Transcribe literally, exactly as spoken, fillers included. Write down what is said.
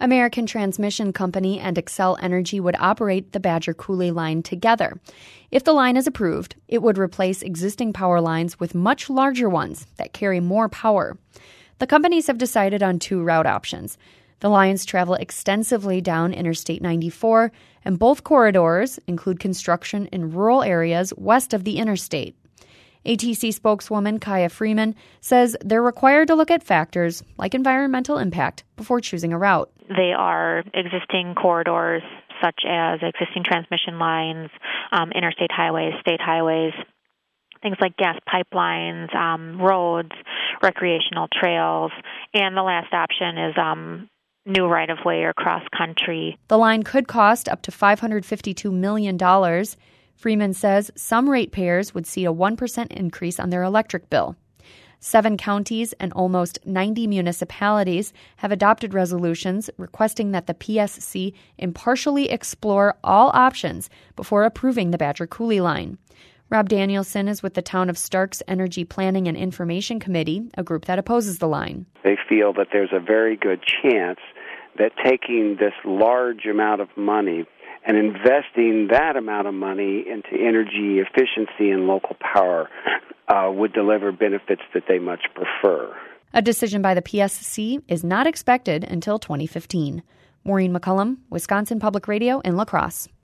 American Transmission Company and Xcel Energy would operate the Badger Coulee line together. If the line is approved, it would replace existing power lines with much larger ones that carry more power. The companies have decided on two route options. The lines travel extensively down Interstate ninety-four, and both corridors include construction in rural areas west of the interstate. A T C spokeswoman Kaya Freeman says they're required to look at factors like environmental impact before choosing a route. They are existing corridors such as existing transmission lines, um, interstate highways, state highways, things like gas pipelines, um, roads, recreational trails, and the last option is um, new right-of-way or cross-country. The line could cost up to five hundred fifty-two million dollars. Freeman says some ratepayers would see a one percent increase on their electric bill. Seven counties and almost ninety municipalities have adopted resolutions requesting that the P S C impartially explore all options before approving the Badger Coulee line. Rob Danielson is with the Town of Stark's Energy Planning and Information Committee, a group that opposes the line. They feel that there's a very good chance that taking this large amount of money and investing that amount of money into energy efficiency and local power uh, would deliver benefits that they much prefer. A decision by the P S C is not expected until twenty fifteen. Maureen McCullum, Wisconsin Public Radio in La Crosse.